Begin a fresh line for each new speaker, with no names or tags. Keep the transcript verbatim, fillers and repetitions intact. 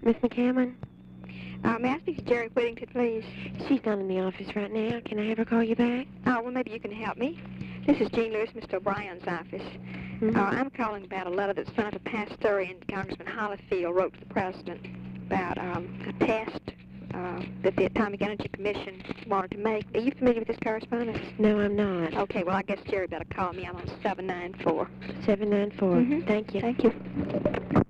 Miss McCammon?
Uh, may I speak to Jerry Whittington, please?
She's not in the office right now. Can I have her call you back?
Oh, well, maybe you can help me. This is Jean Lewis, Mister O'Brien's office.
Mm-hmm.
Uh, I'm calling about a letter that Senator Pasteur and Congressman Hollifield wrote to the President about um, a test uh, that the Atomic Energy Commission wanted to make. Are you familiar with this correspondence?
No, I'm not.
Okay, well, I guess Jerry better call me. I'm on seven nine four.
seven nine four.
Mm-hmm.
Thank you.
Thank you.